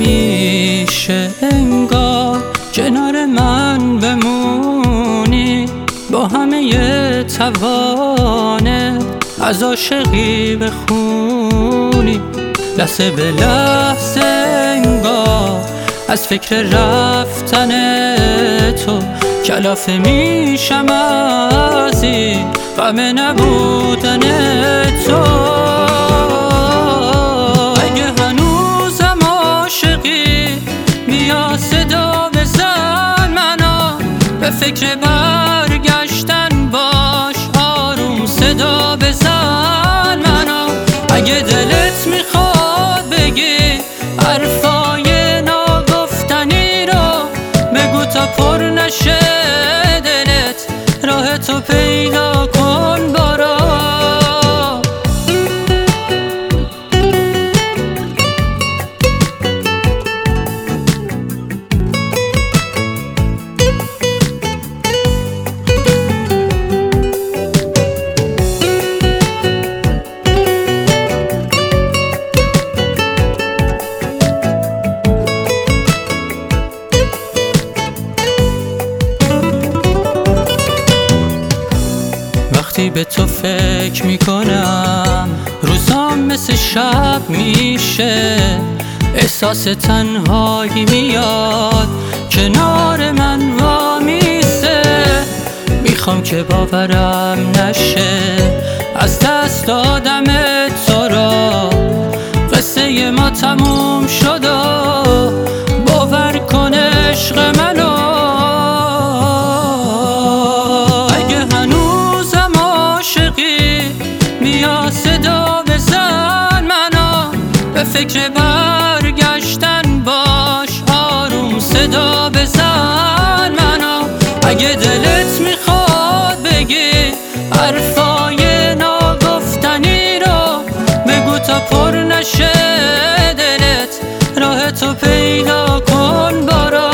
همیشه انگار کنار من بمونی، با همه توانه از عاشقی بخونی. لحظه به لحظه انگار از فکر رفتن تو کلافه میشم از این غم نبودن تو. اگه هنوزم عاشقی بیا صدا بزن منو، به فکر برگشتن باش آروم صدا بزن منو. اگه دلت میخواد بگی حرفای ناگفتنی رو بگو تا پر نشه دلت، راه تو پیدا کن برو. وقتی به تو فکر میکنم روزام مثل شب میشه، احساس تنهایی میاد کنار من وامیسه. میخوام که باورم نشه از دست دادم تو را، قصه ما تموم شد و باور کن عشق منو. بیا صدا بزن منو، به فکر برگشتن باش آروم صدا بزن منو. اگه دلت میخواد بگی حرفای ناگفتنی رو بگو تا پر نشه دلت، راه تو پیدا کن برو.